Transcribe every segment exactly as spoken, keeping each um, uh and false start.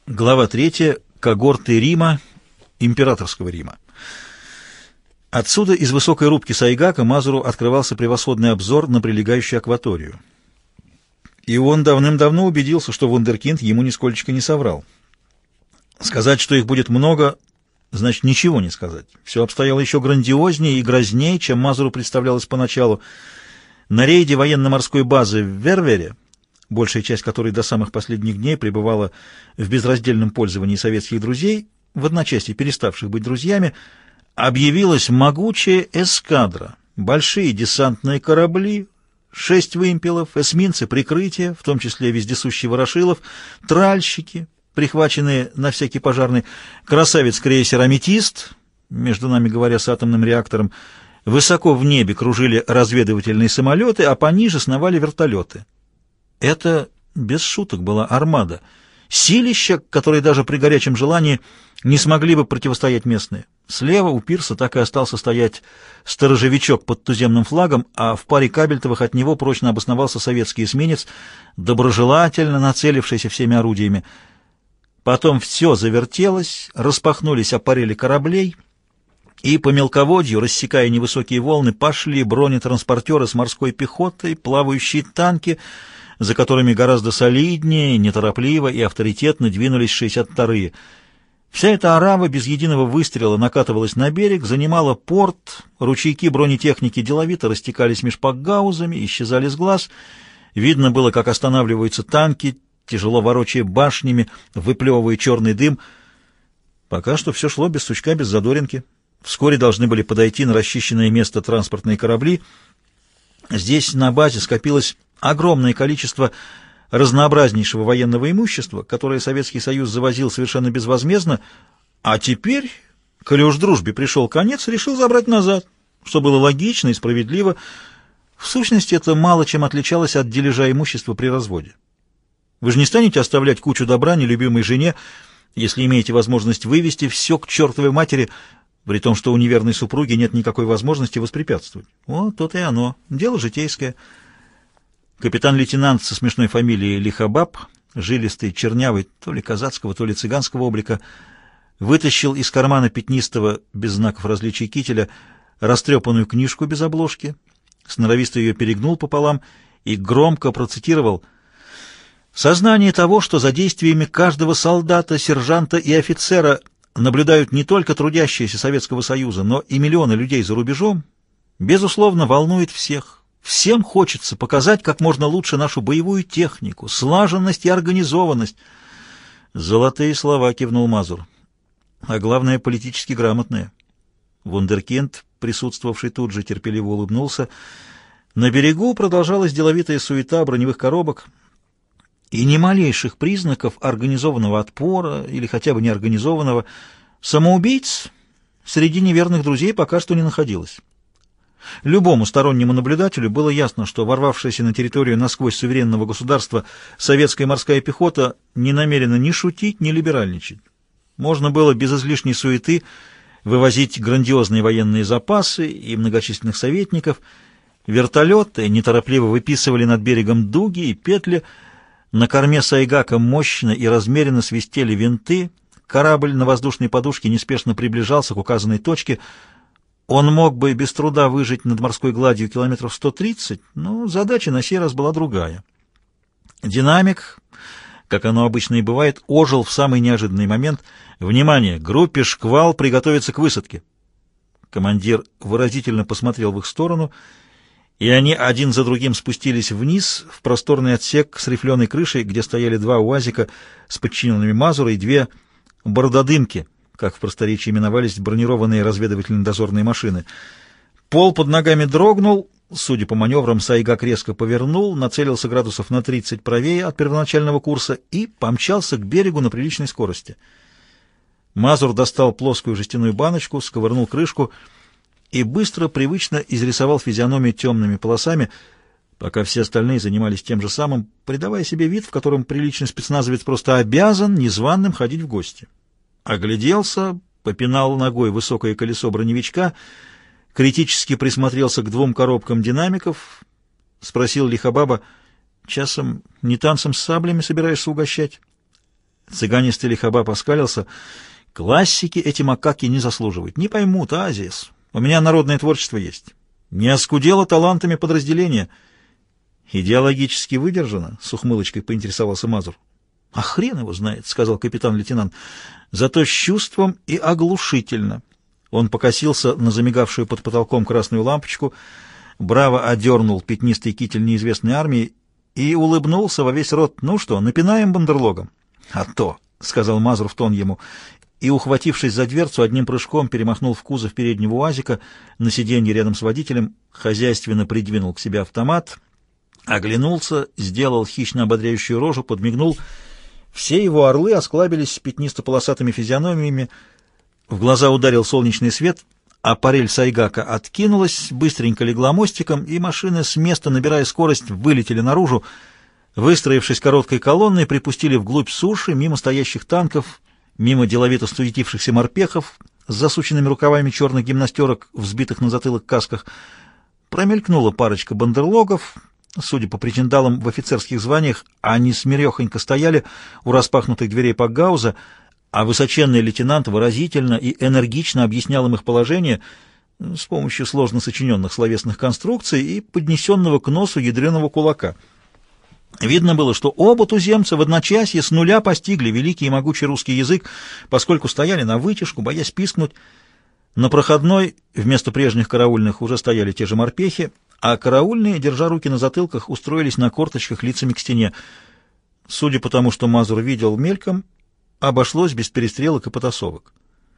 Глава третья. Когорты Рима, императорского Рима. Отсюда, из высокой рубки Сайгака, Мазуру открывался превосходный обзор на прилегающую акваторию. И он давным-давно убедился, что вундеркинд ему нисколько не соврал. Сказать, что их будет много, значит ничего не сказать. Все обстояло еще грандиознее и грознее, чем Мазуру представлялось поначалу. На рейде военно-морской базы в Вервере, большая часть которой до самых последних дней пребывала в безраздельном пользовании советских друзей, в одночасье переставших быть друзьями, объявилась могучая эскадра, большие десантные корабли, шесть вымпелов, эсминцы прикрытия, в том числе вездесущий Ворошилов, тральщики, прихваченные на всякий пожарный, красавец-крейсер «Аметист», между нами говоря, с атомным реактором, высоко в небе кружили разведывательные самолеты, а пониже сновали вертолеты. Это, без шуток, была армада. Силища, которые даже при горячем желании не смогли бы противостоять местные. Слева у пирса так и остался стоять сторожевичок под туземным флагом, а в паре кабельтовых от него прочно обосновался советский эсминец, доброжелательно нацелившийся всеми орудиями. Потом все завертелось, распахнулись аппарели кораблей, и по мелководью, рассекая невысокие волны, пошли бронетранспортеры с морской пехотой, плавающие танки, за которыми гораздо солиднее, неторопливо и авторитетно двинулись шестьдесят вторые. Вся эта орава без единого выстрела накатывалась на берег, занимала порт, ручейки бронетехники деловито растекались меж пакгаузами, исчезали с глаз. Видно было, как останавливаются танки, тяжело ворочая башнями, выплевывая черный дым. Пока что все шло без сучка, без задоринки. Вскоре должны были подойти на расчищенное место транспортные корабли. Здесь на базе скопилось огромное количество разнообразнейшего военного имущества, которое Советский Союз завозил совершенно безвозмездно, а теперь, коли уж дружбе пришел конец, решил забрать назад, что было логично и справедливо. В сущности, это мало чем отличалось от дележа имущества при разводе. Вы же не станете оставлять кучу добра нелюбимой жене, если имеете возможность вывести все к чертовой матери, при том, что у неверной супруги нет никакой возможности воспрепятствовать. Вот то-то и оно. Дело житейское. Капитан-лейтенант со смешной фамилией Лихобаб, жилистый, чернявый, то ли казацкого, то ли цыганского облика, вытащил из кармана пятнистого, без знаков различия кителя, растрепанную книжку без обложки, сноровисто ее перегнул пополам и громко процитировал: «Сознание того, что за действиями каждого солдата, сержанта и офицера наблюдают не только трудящиеся Советского Союза, но и миллионы людей за рубежом, безусловно, волнует всех. Всем хочется показать как можно лучше нашу боевую технику, слаженность и организованность». «Золотые слова», — кивнул Мазур. «А главное, политически грамотные». Вундеркинд, присутствовавший тут же, терпеливо улыбнулся. На берегу продолжалась деловитая суета броневых коробок, и ни малейших признаков организованного отпора или хотя бы неорганизованного. Самоубийц среди неверных друзей пока что не находилось. Любому стороннему наблюдателю было ясно, что ворвавшаяся на территорию насквозь суверенного государства советская морская пехота не намерена ни шутить, ни либеральничать. Можно было без излишней суеты вывозить грандиозные военные запасы и многочисленных советников. Вертолеты неторопливо выписывали над берегом дуги и петли. На корме Сайгака мощно и размеренно свистели винты. Корабль на воздушной подушке неспешно приближался к указанной точке. Он мог бы без труда выжить над морской гладью километров сто тридцать, но задача на сей раз была другая. Динамик, как оно обычно и бывает, ожил в самый неожиданный момент. «Внимание! Группе «Шквал» приготовиться к высадке!» Командир выразительно посмотрел в их сторону, и они один за другим спустились вниз в просторный отсек с рифленой крышей, где стояли два УАЗика с подчиненными Мазура и две «борододымки», как в просторечии именовались бронированные разведывательно-дозорные машины. Пол под ногами дрогнул, судя по маневрам, Сайгак резко повернул, нацелился градусов на тридцать правее от первоначального курса и помчался к берегу на приличной скорости. Мазур достал плоскую жестяную баночку, сковырнул крышку и быстро, привычно изрисовал физиономию темными полосами, пока все остальные занимались тем же самым, придавая себе вид, в котором приличный спецназовец просто обязан незваным ходить в гости. Огляделся, попинал ногой высокое колесо броневичка, критически присмотрелся к двум коробкам динамиков, спросил Лихобаба: «Часом не танцем с саблями собираешься угощать?» Цыганистый Лихабаб оскалился. Классики эти макаки не заслуживают. Не поймут, Азиас. У меня народное творчество есть. Не оскудело талантами подразделения. Идеологически выдержано, с ухмылочкой поинтересовался Мазур. А хрен его знает, сказал капитан-лейтенант. Зато с чувством и оглушительно. Он покосился на замигавшую под потолком красную лампочку, браво одернул пятнистый китель неизвестной армии и улыбнулся во весь рот. Ну что, напинаем бандерлогом? А то, сказал Мазур в тон ему, и, ухватившись за дверцу, одним прыжком перемахнул в кузов переднего УАЗика на сиденье рядом с водителем, хозяйственно придвинул к себе автомат, оглянулся, сделал хищно ободряющую рожу, подмигнул. Все его орлы осклабились с пятнисто-полосатыми физиономиями, в глаза ударил солнечный свет, а парель Сайгака откинулась, быстренько легла мостиком, и машины с места, набирая скорость, вылетели наружу, выстроившись короткой колонной, припустили вглубь суши, мимо стоящих танков, мимо деловито суетившихся морпехов с засученными рукавами черных гимнастерок, взбитых на затылок касках. Промелькнула парочка бандерлогов. Судя по причиндалам в офицерских званиях, они смирехонько стояли у распахнутых дверей пакгауза, а высоченный лейтенант выразительно и энергично объяснял им их положение с помощью сложно сочиненных словесных конструкций и поднесенного к носу ядреного кулака. Видно было, что оба туземца в одночасье с нуля постигли великий и могучий русский язык, поскольку стояли на вытяжку, боясь пискнуть. На проходной вместо прежних караульных уже стояли те же морпехи, а караульные, держа руки на затылках, устроились на корточках лицами к стене. Судя по тому, что Мазур видел мельком, обошлось без перестрелок и потасовок.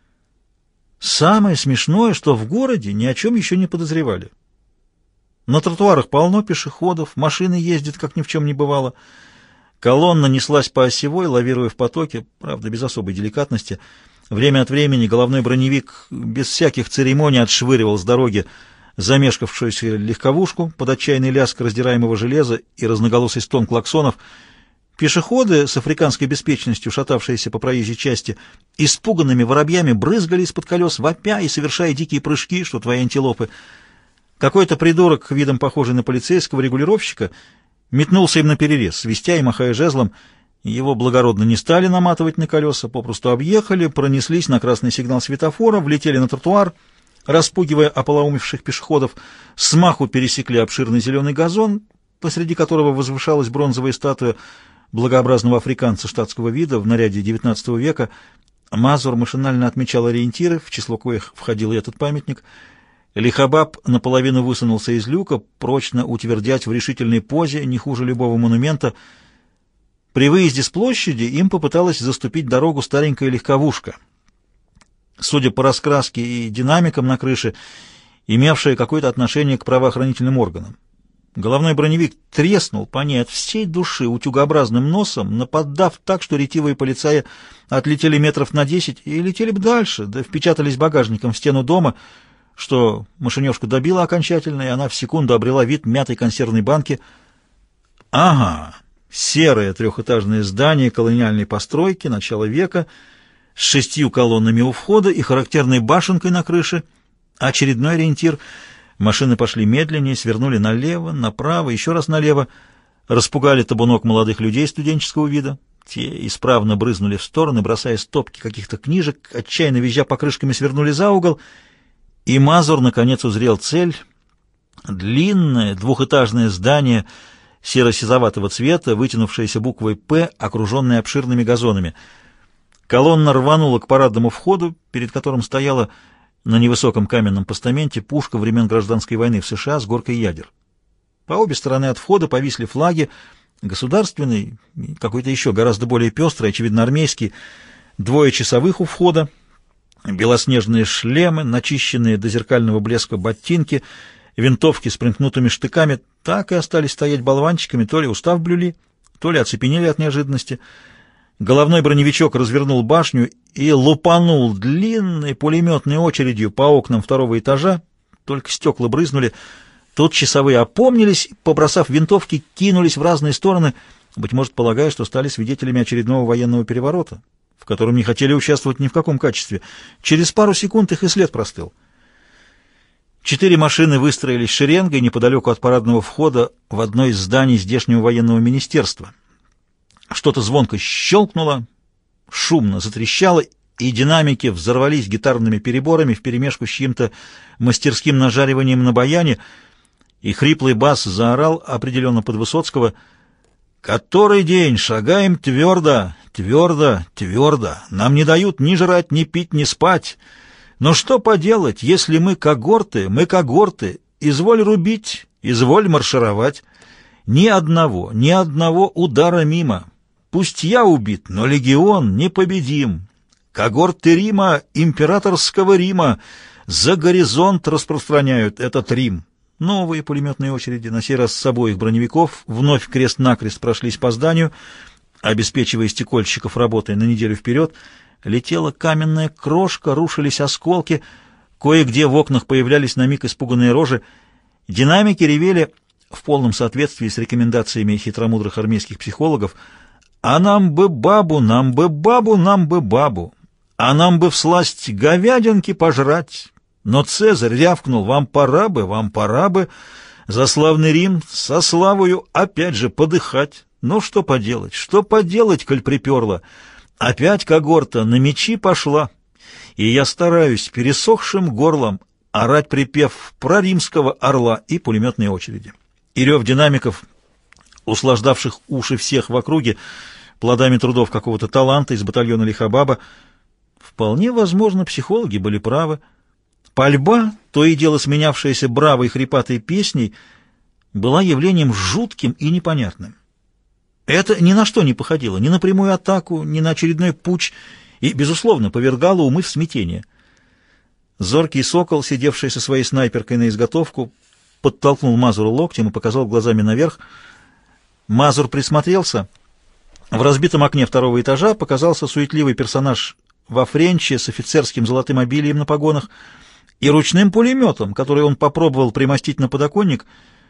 Самое смешное, что в городе ни о чем еще не подозревали. На тротуарах полно пешеходов, машины ездят, как ни в чем не бывало. Колонна неслась по осевой, лавируя в потоке, правда, без особой деликатности. Время от времени головной броневик без всяких церемоний отшвыривал с дороги замешкавшуюся легковушку под отчаянный лязг раздираемого железа и разноголосый стон клаксонов. Пешеходы с африканской беспечностью, шатавшиеся по проезжей части, испуганными воробьями брызгали из-под колес, вопя и совершая дикие прыжки, что твои антилопы. Какой-то придурок, видом похожий на полицейского регулировщика, метнулся им наперерез, свистя и махая жезлом. Его благородно не стали наматывать на колеса, попросту объехали, пронеслись на красный сигнал светофора, влетели на тротуар, распугивая ополоумевших пешеходов, смаху пересекли обширный зеленый газон, посреди которого возвышалась бронзовая статуя благообразного африканца штатского вида в наряде девятнадцатого века. Мазур машинально отмечал ориентиры, в число коих входил и этот памятник. Лихабаб наполовину высунулся из люка, прочно утвердять в решительной позе, не хуже любого монумента. При выезде с площади им попыталась заступить дорогу старенькая легковушка, судя по раскраске и динамикам на крыше, имевшая какое-то отношение к правоохранительным органам. Головной броневик треснул по ней от всей души утюгообразным носом, наподдав так, что ретивые полицаи отлетели метров на десять и летели бы дальше, да впечатались багажником в стену дома, что машинёшку добило окончательно, и она в секунду обрела вид мятой консервной банки. Ага, серое трехэтажное здание колониальной постройки начала века с шестью колоннами у входа и характерной башенкой на крыше. Очередной ориентир. Машины пошли медленнее, свернули налево, направо, еще раз налево, распугали табунок молодых людей студенческого вида. Те исправно брызнули в стороны, бросая стопки каких-то книжек, отчаянно визжа покрышками свернули за угол, и Мазур наконец узрел цель. Длинное двухэтажное здание серо-сизоватого цвета, вытянувшееся буквой «П», окруженное обширными газонами. Колонна рванула к парадному входу, перед которым стояла на невысоком каменном постаменте пушка времен гражданской войны в США с горкой ядер. По обе стороны от входа повисли флаги, государственный, какой-то еще гораздо более пестрый, очевидно армейский, двое часовых у входа, белоснежные шлемы, начищенные до зеркального блеска ботинки, винтовки с примкнутыми штыками так и остались стоять болванчиками, то ли устав блюли, то ли оцепенели от неожиданности. Головной броневичок развернул башню и лупанул длинной пулеметной очередью по окнам второго этажа, только стекла брызнули. Тут часовые опомнились, побросав винтовки, кинулись в разные стороны, быть может, полагая, что стали свидетелями очередного военного переворота, в котором не хотели участвовать ни в каком качестве. Через пару секунд их и след простыл. Четыре машины выстроились шеренгой неподалеку от парадного входа в одно из зданий здешнего военного министерства. Что-то звонко щелкнуло, шумно затрещало, и динамики взорвались гитарными переборами вперемешку с чьим-то мастерским нажариванием на баяне, и хриплый бас заорал, определенно под Высоцкого: «Который день шагаем твердо, твердо, твердо. Нам не дают ни жрать, ни пить, ни спать. Но что поделать, если мы когорты, мы когорты, изволь рубить, изволь маршировать. Ни одного, ни одного удара мимо. Пусть я убит, но легион непобедим. Когорты Рима, императорского Рима, за горизонт распространяют этот Рим». Новые пулеметные очереди, на сей раз с обоих броневиков, вновь крест-накрест прошлись по зданию, обеспечивая стекольщиков работой на неделю вперед. Летела каменная крошка, рушились осколки, кое-где в окнах появлялись на миг испуганные рожи. Динамики ревели в полном соответствии с рекомендациями хитромудрых армейских психологов: «А нам бы бабу, нам бы бабу, нам бы бабу, а нам бы всласть говядинки пожрать». Но Цезарь рявкнул: «Вам пора бы, вам пора бы за славный Рим со славою опять же подыхать». Ну, что поделать, что поделать, коль приперло. Опять когорта на мечи пошла, и я стараюсь пересохшим горлом орать припев про римского орла и пулеметные очереди. И рев динамиков, услаждавших уши всех в округе плодами трудов какого-то таланта из батальона Лихобаба. Вполне возможно, психологи были правы. Пальба, то и дело сменявшаяся бравой хрипатой песней, была явлением жутким и непонятным. Это ни на что не походило, ни на прямую атаку, ни на очередной путч, и, безусловно, повергало умы в смятение. Зоркий сокол, сидевший со своей снайперкой на изготовку, подтолкнул Мазуру локтем и показал глазами наверх. Мазур присмотрелся. В разбитом окне второго этажа показался суетливый персонаж во френче с офицерским золотым обилием на погонах и ручным пулеметом, который он попробовал примостить на подоконник.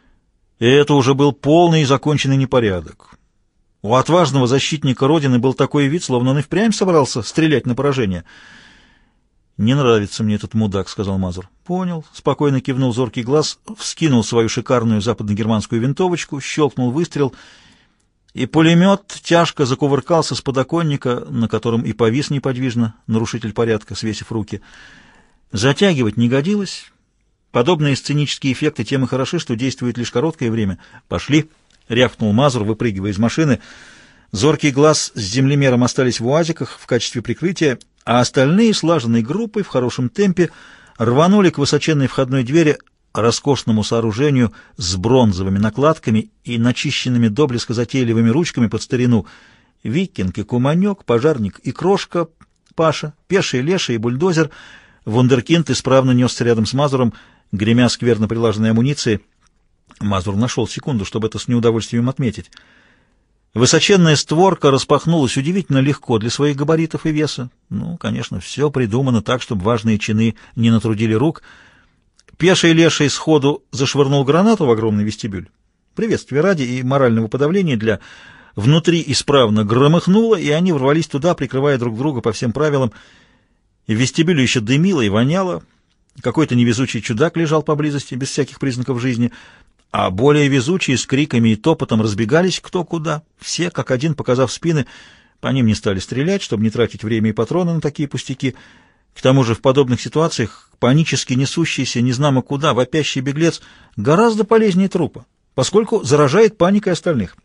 И это уже был полный и законченный непорядок. У отважного защитника Родины был такой вид, словно он и впрямь собрался стрелять на поражение. «Не нравится мне этот мудак», — сказал Мазур. «Понял», — спокойно кивнул зоркий глаз, вскинул свою шикарную западногерманскую винтовочку, щелкнул выстрел, и пулемет тяжко закувыркался с подоконника, на котором и повис неподвижно нарушитель порядка, свесив руки. Затягивать не годилось. Подобные сценические эффекты тем и хороши, что действуют лишь короткое время. «Пошли», — рявкнул Мазур, выпрыгивая из машины. Зоркий глаз с землемером остались в уазиках в качестве прикрытия, а остальные слаженной группой в хорошем темпе рванули к высоченной входной двери, роскошному сооружению с бронзовыми накладками и начищенными до блеска затейливыми ручками под старину. Викинг и Куманек, пожарник и Крошка, Паша, пеший, леший и бульдозер. Вундеркинд исправно несся рядом с Мазуром, гремя скверно прилаженной амуницией. Мазур нашел секунду, чтобы это с неудовольствием отметить. Высоченная створка распахнулась удивительно легко для своих габаритов и веса. Ну, конечно, все придумано так, чтобы важные чины не натрудили рук. Пеший леший сходу зашвырнул гранату в огромный вестибюль. Приветствия ради и морального подавления для... Внутри исправно громыхнуло, и они ворвались туда, прикрывая друг друга по всем правилам. И в вестибюле еще дымило и воняло. Какой-то невезучий чудак лежал поблизости, без всяких признаков жизни, а более везучие с криками и топотом разбегались кто куда. Все, как один, показав спины, по ним не стали стрелять, чтобы не тратить время и патроны на такие пустяки. К тому же в подобных ситуациях панически несущийся незнамо куда вопящий беглец гораздо полезнее трупа, поскольку заражает паникой остальных.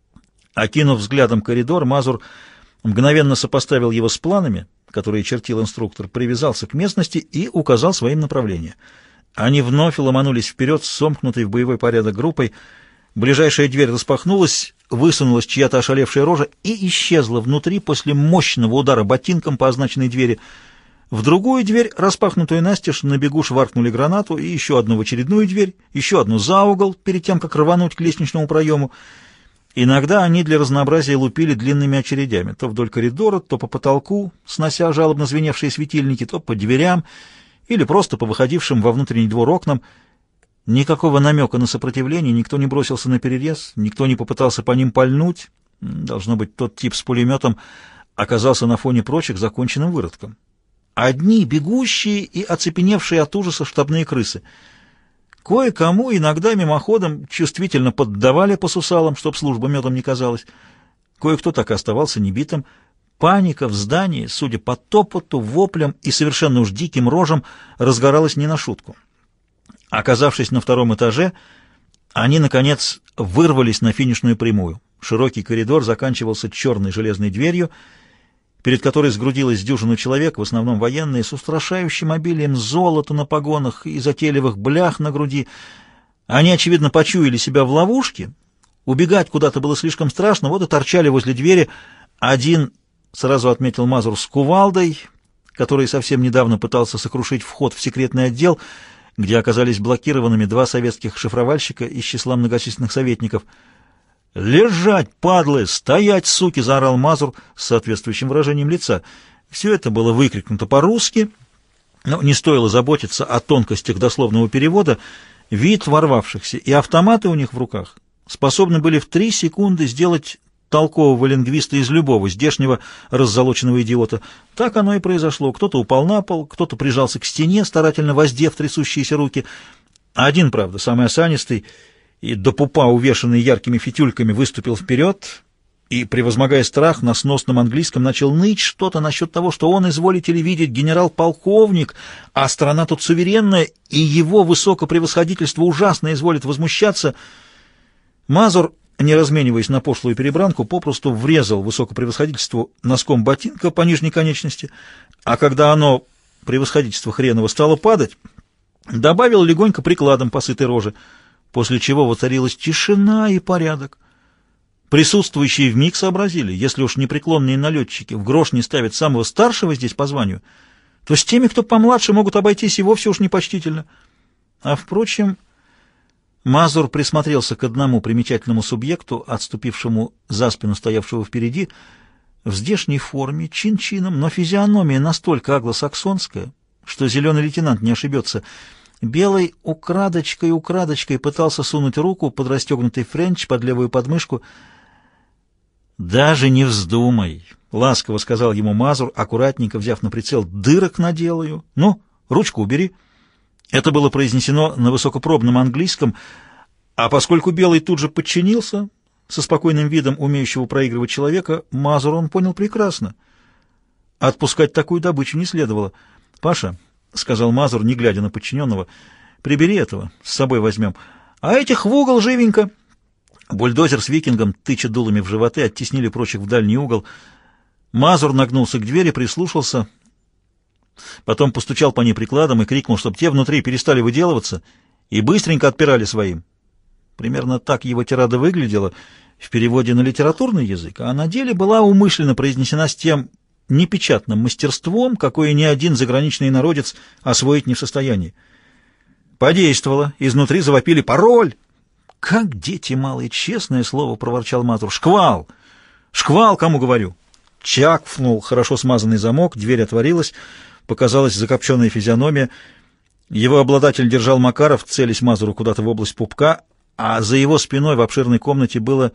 Окинув взглядом коридор, Мазур мгновенно сопоставил его с планами, которые чертил инструктор, привязался к местности и указал своим направление. Они вновь ломанулись вперед с сомкнутой в боевой порядок группой. Ближайшая дверь распахнулась, высунулась чья-то ошалевшая рожа и исчезла внутри после мощного удара ботинком по означенной двери. В другую дверь, распахнутую настежь, на бегу шваркнули гранату, и еще одну в очередную дверь, еще одну за угол, перед тем, как рвануть к лестничному проему. Иногда они для разнообразия лупили длинными очередями, то вдоль коридора, то по потолку, снося жалобно звеневшие светильники, то по дверям или просто по выходившим во внутренний двор окнам. Никакого намека на сопротивление, никто не бросился на перерез, никто не попытался по ним пальнуть. Должно быть, тот тип с пулеметом оказался на фоне прочих законченным выродком. Одни бегущие и оцепеневшие от ужаса штабные крысы. Кое-кому иногда мимоходом чувствительно поддавали по сусалам, чтоб служба медом не казалась. Кое-кто так и оставался небитым. Паника в здании, судя по топоту, воплям и совершенно уж диким рожам, разгоралась не на шутку. Оказавшись на втором этаже, они, наконец, вырвались на финишную прямую. Широкий коридор заканчивался черной железной дверью, перед которой сгрудилась дюжина человек, в основном военные, с устрашающим обилием золота на погонах и затейливых блях на груди. Они, очевидно, почуяли себя в ловушке. Убегать куда-то было слишком страшно, вот и торчали возле двери. Один, сразу отметил Мазур, с кувалдой, который совсем недавно пытался сокрушить вход в секретный отдел, где оказались блокированными два советских шифровальщика из числа многочисленных советников. «Лежать, падлы! Стоять, суки!» — заорал Мазур с соответствующим выражением лица. Все это было выкрикнуто по-русски, но не стоило заботиться о тонкостях дословного перевода. Вид ворвавшихся и автоматы у них в руках способны были в три секунды сделать толкового лингвиста из любого здешнего раззолоченного идиота. Так оно и произошло. Кто-то упал на пол, кто-то прижался к стене, старательно воздев трясущиеся руки. Один, правда, самый осанистый и до пупа увешанный яркими фитюльками, выступил вперед и, превозмогая страх, на сносном английском начал ныть что-то насчет того, что он, изволите ли видеть, генерал-полковник, а страна тут суверенная, и его высокопревосходительство ужасно изволит возмущаться. Мазур, не размениваясь на пошлую перебранку, попросту врезал высокопревосходительству носком ботинка по нижней конечности, а когда оно, превосходительство хреново, стало падать, добавил легонько прикладом по сытой роже, после чего воцарилась тишина и порядок. Присутствующие вмиг сообразили, если уж непреклонные налетчики в грош не ставят самого старшего здесь по званию, то с теми, кто помладше, могут обойтись и вовсе уж непочтительно. А, впрочем, Мазур присмотрелся к одному примечательному субъекту, отступившему за спину стоявшего впереди, в здешней форме, чин-чином, но физиономия настолько англосаксонская, что зеленый лейтенант не ошибется. Белый украдочкой-украдочкой пытался сунуть руку под расстегнутый френч под левую подмышку. «Даже не вздумай», — ласково сказал ему Мазур, аккуратненько взяв на прицел. «Дырок наделаю. Ну, ручку убери». Это было произнесено на высокопробном английском, а поскольку Белый тут же подчинился, со спокойным видом умеющего проигрывать человека, Мазур он понял прекрасно. Отпускать такую добычу не следовало. «Паша», — сказал Мазур, не глядя на подчиненного, — «прибери этого, с собой возьмем. А этих в угол живенько». Бульдозер с викингом, тыча дулами в животы, оттеснили прочих в дальний угол. Мазур нагнулся к двери, прислушался, потом постучал по ней прикладом и крикнул, чтобы те внутри перестали выделываться и быстренько отпирали своим. Примерно так его тирада выглядела в переводе на литературный язык, а на деле была умышленно произнесена с тем непечатным мастерством, какое ни один заграничный народец освоить не в состоянии. Подействовало, изнутри завопили «Пароль!» «Как дети малые, честное слово!» — проворчал Мазур. «Шквал! Шквал, кому говорю!» Чакнул хорошо смазанный замок, дверь отворилась, показалась закопченная физиономия. Его обладатель держал Макаров, целясь Мазуру куда-то в область пупка, а за его спиной в обширной комнате было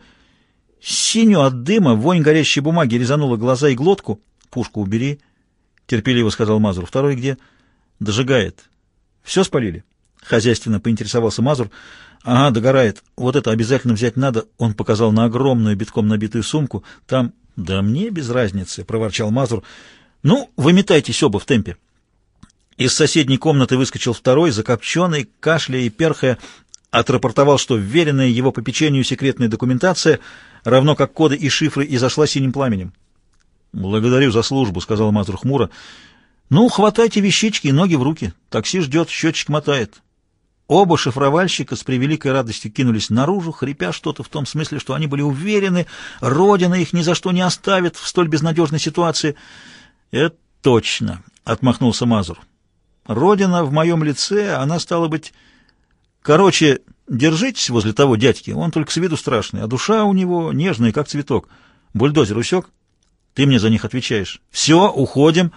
синю от дыма, вонь горящей бумаги резанула глаза и глотку. «Пушку убери», — терпеливо сказал Мазур. «Второй где?» «Дожигает». «Все спалили?» — хозяйственно поинтересовался Мазур. «Ага, догорает. Вот это обязательно взять надо». Он показал на огромную битком набитую сумку. «Там...» «Да мне без разницы», — проворчал Мазур. «Ну, выметайтесь оба в темпе». Из соседней комнаты выскочил второй, закопченный, кашляя и перхая, отрапортовал, что вверенная его попечению секретная документация, равно как коды и шифры, изошла синим пламенем. «Благодарю за службу», — сказал Мазур хмуро. «Ну, хватайте вещички и ноги в руки. Такси ждет, счетчик мотает». Оба шифровальщика с превеликой радостью кинулись наружу, хрипя что-то в том смысле, что они были уверены, Родина их ни за что не оставит в столь безнадежной ситуации. «Это точно», — отмахнулся Мазур. «Родина в моем лице, она стала быть... Короче, держитесь возле того дядьки, он только с виду страшный, а душа у него нежная, как цветок. Бульдозер усек? Ты мне за них отвечаешь. Все, уходим».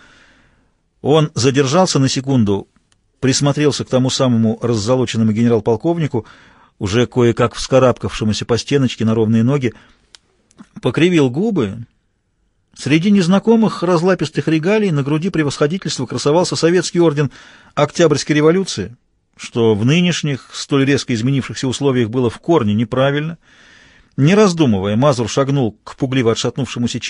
Он задержался на секунду, присмотрелся к тому самому раззолоченному генерал-полковнику, уже кое-как вскарабкавшемуся по стеночке на ровные ноги, покривил губы. Среди незнакомых разлапистых регалий на груди превосходительства красовался советский орден Октябрьской революции, что в нынешних, столь резко изменившихся условиях было в корне неправильно. Не раздумывая, Мазур шагнул к пугливо отшатнувшемуся чину.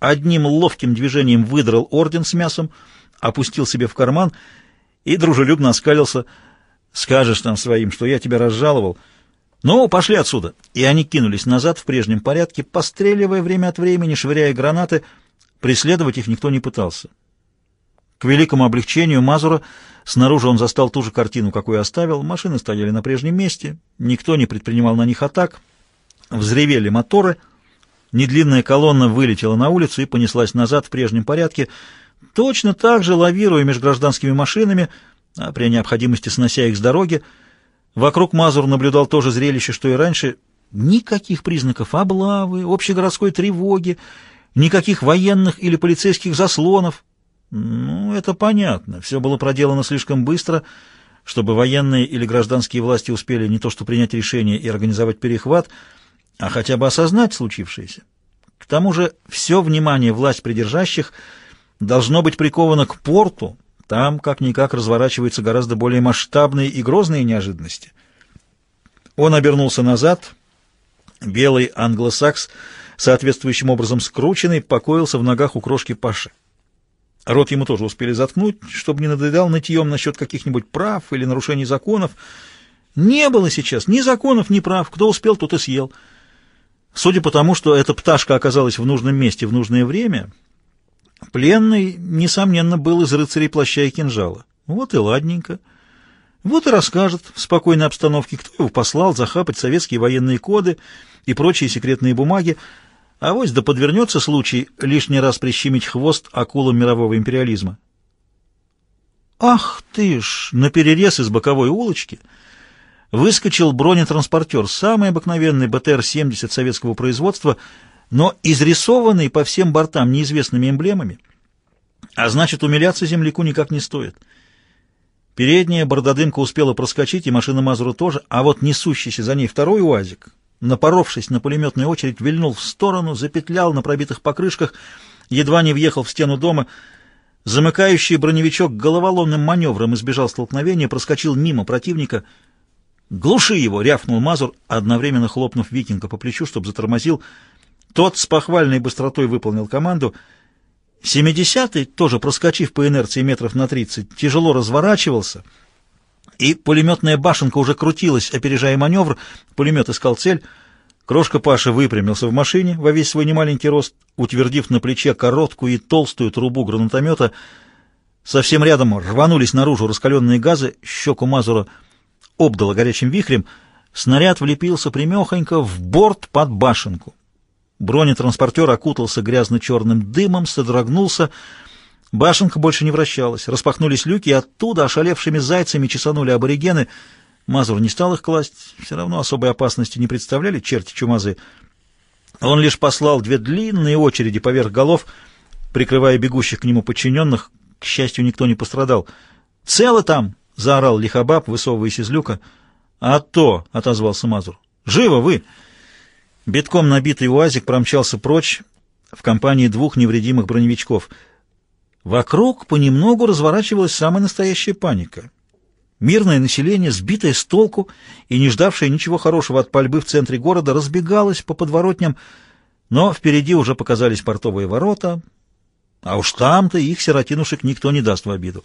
одним ловким движением выдрал орден с мясом, опустил себе в карман и дружелюбно оскалился. «Скажешь там своим, что я тебя разжаловал. Ну, пошли отсюда!» И они кинулись назад в прежнем порядке, постреливая время от времени, швыряя гранаты. Преследовать их никто не пытался. К великому облегчению Мазура снаружи он застал ту же картину, какую оставил. Машины стояли на прежнем месте, никто не предпринимал на них атак. Взревели моторы, недлинная колонна вылетела на улицу и понеслась назад в прежнем порядке, точно так же лавируя между гражданскими машинами, а при необходимости снося их с дороги. Вокруг Мазур наблюдал то же зрелище, что и раньше. Никаких признаков облавы, общегородской тревоги, никаких военных или полицейских заслонов. Ну, это понятно. Все было проделано слишком быстро, чтобы военные или гражданские власти успели не то что принять решение и организовать перехват, а хотя бы осознать случившееся. К тому же все внимание власть придержащих должно быть приковано к порту. Там, как-никак, разворачиваются гораздо более масштабные и грозные неожиданности. Он обернулся назад. Белый англосакс, соответствующим образом скрученный, покоился в ногах у крошки Паши. Рот ему тоже успели заткнуть, чтобы не надоедал нытьем насчет каких-нибудь прав или нарушений законов. Не было сейчас ни законов, ни прав. Кто успел, тот и съел. Судя по тому, что эта пташка оказалась в нужном месте в нужное время, пленный, несомненно, был из рыцарей плаща и кинжала. Вот и ладненько. Вот и расскажет в спокойной обстановке, кто его послал захапать советские военные коды и прочие секретные бумаги. Авось да подвернется случай лишний раз прищемить хвост акулам мирового империализма. Ах ты ж! Наперерез из боковой улочки выскочил бронетранспортер, самый обыкновенный бэ тэ эр семьдесят советского производства, но изрисованный по всем бортам неизвестными эмблемами, а значит, умиляться земляку никак не стоит. Передняя борододымка успела проскочить, и машина Мазура тоже, а вот несущийся за ней второй УАЗик, напоровшись на пулеметную очередь, вильнул в сторону, запетлял на пробитых покрышках, едва не въехал в стену дома. Замыкающий броневичок головоломным маневром избежал столкновения, проскочил мимо противника. «Глуши его!» — рявкнул Мазур, одновременно хлопнув викинга по плечу, чтобы затормозил. Тот с похвальной быстротой выполнил команду. семидесятый, тоже проскочив по инерции метров на тридцать, тяжело разворачивался, и пулеметная башенка уже крутилась, опережая маневр. Пулемет искал цель. Крошка Паша выпрямился в машине во весь свой немаленький рост, утвердив на плече короткую и толстую трубу гранатомета. Совсем рядом рванулись наружу раскаленные газы, щеку Мазура обдало горячим вихрем. Снаряд влепился прямехонько в борт под башенку. Бронетранспортер окутался грязно-черным дымом, содрогнулся. Башенка больше не вращалась. Распахнулись люки, и оттуда ошалевшими зайцами чесанули аборигены. Мазур не стал их класть. Все равно особой опасности не представляли черти чумазы. Он лишь послал две длинные очереди поверх голов, прикрывая бегущих к нему подчиненных. К счастью, никто не пострадал. «Целы там!» — заорал Лихобаб, высовываясь из люка. «А то!» — отозвался Мазур. «Живо вы!» Битком набитый УАЗик промчался прочь в компании двух невредимых броневичков. Вокруг понемногу разворачивалась самая настоящая паника. Мирное население, сбитое с толку и не ждавшее ничего хорошего от пальбы в центре города, разбегалось по подворотням, но впереди уже показались портовые ворота, а уж там-то их сиротинушек никто не даст в обиду.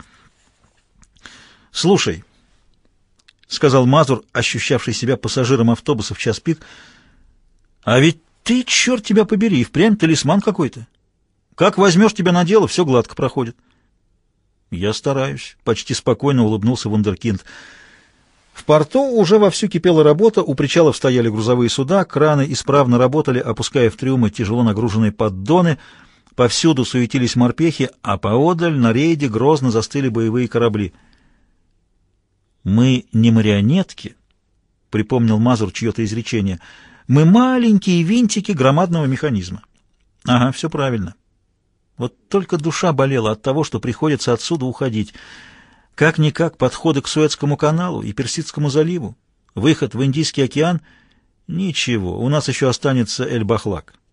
«Слушай», — сказал Мазур, ощущавший себя пассажиром автобуса в час пик, — «а ведь ты, черт тебя побери, впрямь талисман какой-то. Как возьмешь тебя на дело, все гладко проходит». «Я стараюсь», — почти спокойно улыбнулся вундеркинд. В порту уже вовсю кипела работа, у причалов стояли грузовые суда, краны исправно работали, опуская в трюмы тяжело нагруженные поддоны, повсюду суетились морпехи, а поодаль на рейде грозно застыли боевые корабли. «Мы не марионетки», — припомнил Мазур чье-то изречение, — «мы маленькие винтики громадного механизма». «Ага, все правильно». Вот только душа болела от того, что приходится отсюда уходить. Как-никак подходы к Суэцкому каналу и Персидскому заливу, выход в Индийский океан — ничего, у нас еще останется Эль-Бахлак.